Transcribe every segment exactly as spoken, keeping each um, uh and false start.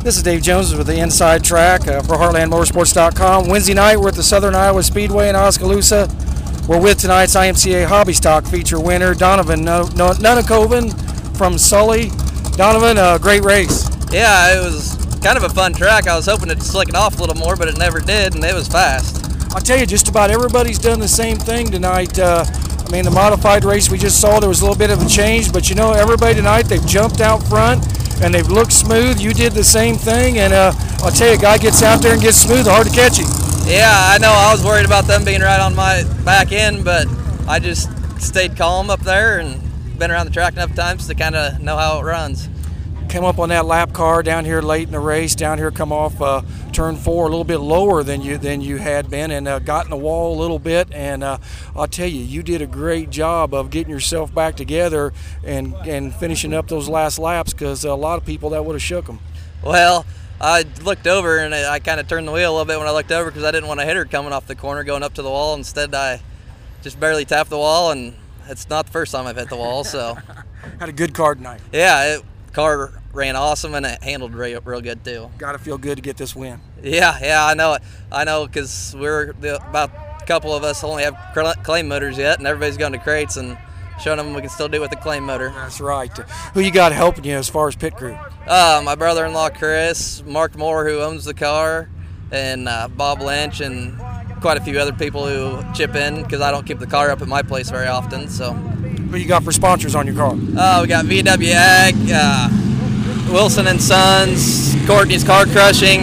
This is Dave Jones with the Inside Track uh, for Heartland Motorsports dot com. Wednesday night, we're at the Southern Iowa Speedway in Oskaloosa. We're with tonight's I M C A Hobby Stock feature winner, Donovan Nunakoven from Sully. Donovan, a uh, great race. Yeah, it was kind of a fun track. I was hoping to slick it off a little more, but it never did, and it was fast. I'll tell you, just about everybody's done the same thing tonight. Uh, I mean, the modified race we just saw, there was a little bit of a change, but you know, everybody tonight, they've jumped out front and they've looked smooth. You did the same thing, and uh, I'll tell you, a guy gets out there and gets smooth, hard to catch him. Yeah, I know. I was worried about them being right on my back end, but I just stayed calm up there and been around the track enough times to kind of know how it runs. Came up on that lap car down here late in the race, down here come off uh, turn four a little bit lower than you than you had been, and uh, got in the wall a little bit, and uh, I'll tell you, you did a great job of getting yourself back together and, and finishing up those last laps, because a lot of people that would have shook them. Well, I looked over and I kind of turned the wheel a little bit when I looked over because I didn't want a hitter coming off the corner going up to the wall. Instead, I just barely tapped the wall, and it's not the first time I've hit the wall, so. Had a good car tonight. Yeah, it, car ran awesome, and it handled real, real good too. Got to feel good to get this win. Yeah, yeah, I know it. I know, because we're the, about a couple of us only have claim motors yet, and everybody's going to crates and showing them we can still do it with the claim motor. That's right. Who you got helping you as far as pit crew? Uh, my brother-in-law Chris, Mark Moore, who owns the car, and uh, Bob Lynch, and quite a few other people who chip in, because I don't keep the car up at my place very often. So. Who you got for sponsors on your car? Uh, we got V W Ag, uh, Wilson and Sons, Courtney's Car Crushing,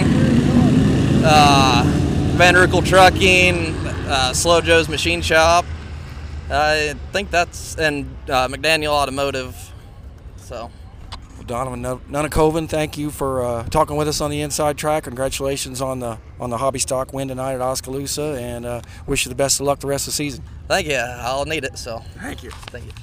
uh, Van Ruckel Trucking, uh, Slow Joe's Machine Shop. I think that's, and uh, McDaniel Automotive. So. Well, Donovan Nunakoven, thank you for uh, talking with us on the Inside Track. Congratulations on the on the hobby stock win tonight at Oskaloosa, and uh, wish you the best of luck the rest of the season. Thank you. I'll need it. So. Thank you. Thank you.